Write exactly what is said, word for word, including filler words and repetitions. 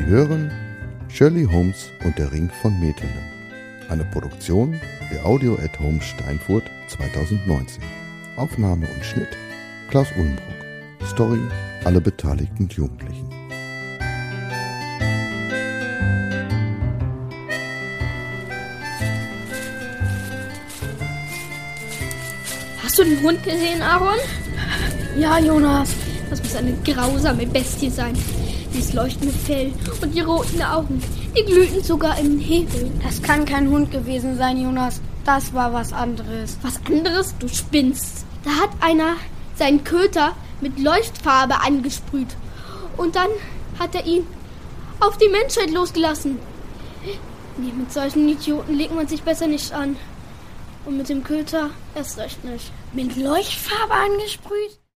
hören Shirley Holmes und der Ring von Metelen. Eine Produktion der Audio at Home Steinfurt zweitausendneunzehn. Aufnahme und Schnitt Klaus Ulmbruck. Story alle beteiligten Jugendlichen. Hast du den Hund gesehen, Aaron? Ja, Jonas. Das muss eine grausame Bestie sein. Dieses leuchtende Fell und die roten Augen, die glühten sogar im Nebel. Das kann kein Hund gewesen sein, Jonas. Das war was anderes. Was anderes? Du spinnst. Da hat einer seinen Köter mit Leuchtfarbe angesprüht. Und dann hat er ihn auf die Menschheit losgelassen. Nee, mit solchen Idioten legt man sich besser nicht an. Und mit dem Köter erst recht nicht. Mit Leuchtfarbe angesprüht?